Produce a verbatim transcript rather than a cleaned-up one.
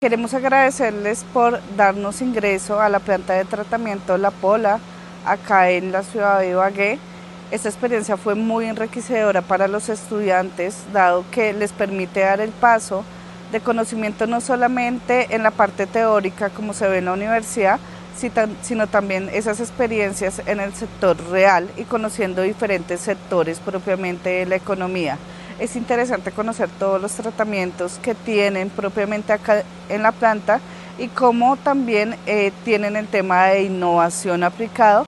Queremos agradecerles por darnos ingreso a la planta de tratamiento La Pola, acá en la ciudad de Ibagué. Esta experiencia fue muy enriquecedora para los estudiantes, dado que les permite dar el paso de conocimiento no solamente en la parte teórica como se ve en la universidad, sino también esas experiencias en el sector real y conociendo diferentes sectores propiamente de la economía. Es interesante conocer todos los tratamientos que tienen propiamente acá en la planta y cómo también eh, tienen el tema de innovación aplicado